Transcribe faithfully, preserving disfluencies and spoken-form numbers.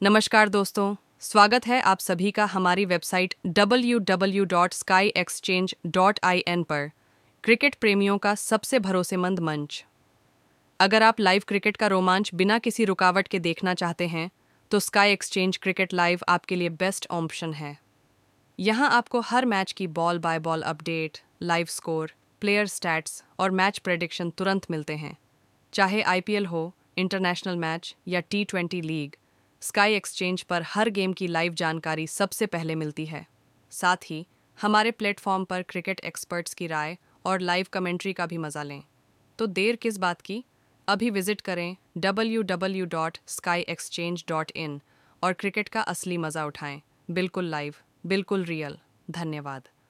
नमस्कार दोस्तों, स्वागत है आप सभी का हमारी website W W W dot Sky Exchange dot I N पर। क्रिकेट प्रेमियों का सबसे भरोसेमंद मंच। अगर आप लाइव क्रिकेट का रोमांच बिना किसी रुकावट के देखना चाहते हैं, तो स्काई एक्सचेंज क्रिकेट लाइव आपके लिए बेस्ट ऑप्शन है। यहाँ आपको हर मैच की ball by ball update, live score, player stats और मैच प्रेडिक्शन तुरंत मिलते हैं। चाहे आई पी एल हो, इंटरनेशनल मैच या T twenty league, Sky Exchange पर हर गेम की लाइव जानकारी सबसे पहले मिलती है। साथ ही हमारे प्लेटफॉर्म पर क्रिकेट एक्सपर्ट्स की राय और लाइव कमेंट्री का भी मजा लें। तो देर किस बात की, अभी विजिट करें W W W dot Sky Exchange dot in और क्रिकेट का असली मजा उठाएं। बिल्कुल लाइव, बिल्कुल रियल। धन्यवाद।